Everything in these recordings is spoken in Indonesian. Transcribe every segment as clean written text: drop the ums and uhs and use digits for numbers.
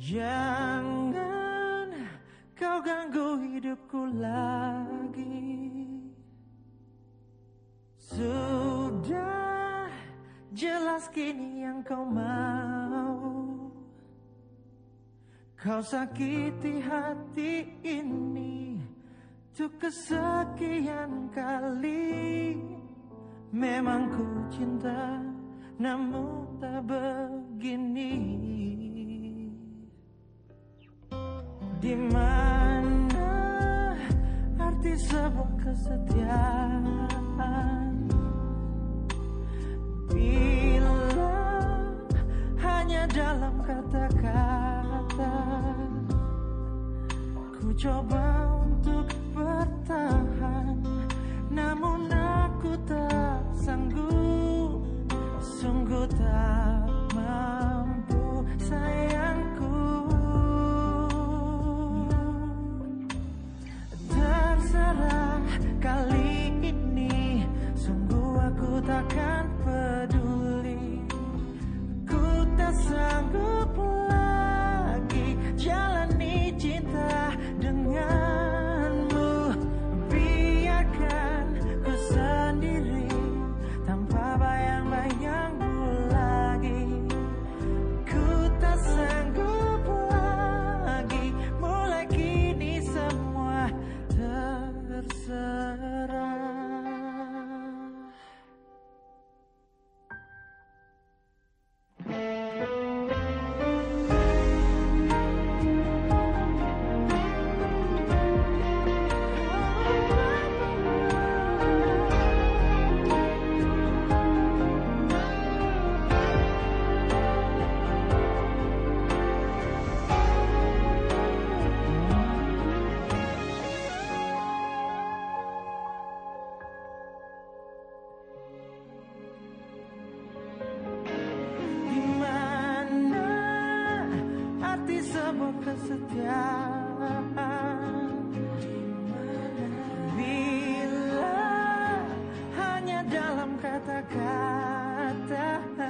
Jangan kau ganggu hidupku lagi. Sudah jelas kini yang kau mau. Kau sakiti hati ini untuk kesekian kali. Memang ku cinta namun tak begini. Di mana arti sebuah kesetiaan bila hanya dalam kata-kata. Ku coba untuk bertahan namun aku tak sanggup. Sungguh tak mampu sayangku. Terserah kali ini, sungguh aku takkan peduli. Ku tak sanggup lagi jalani cinta denganmu. Biarkan ku sendiri tanpa bayang-bayangmu lagi. Ku tak sanggup lagi, mulai kini semua terserah. Sebuah kesetiaan bila hanya dalam kata-kata.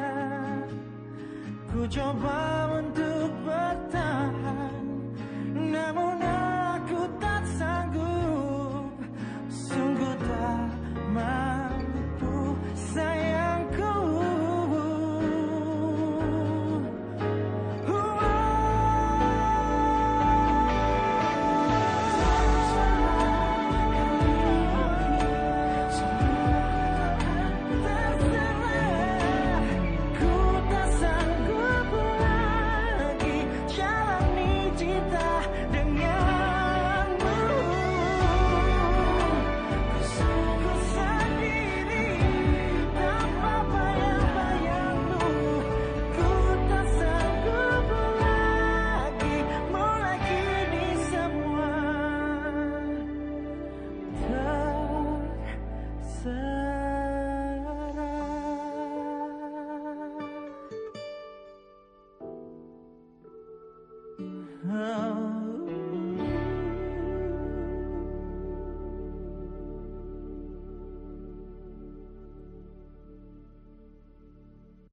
Ku coba untuk bertahan namun aku tak sanggup. Sungguh tak mampu sayangku. Oh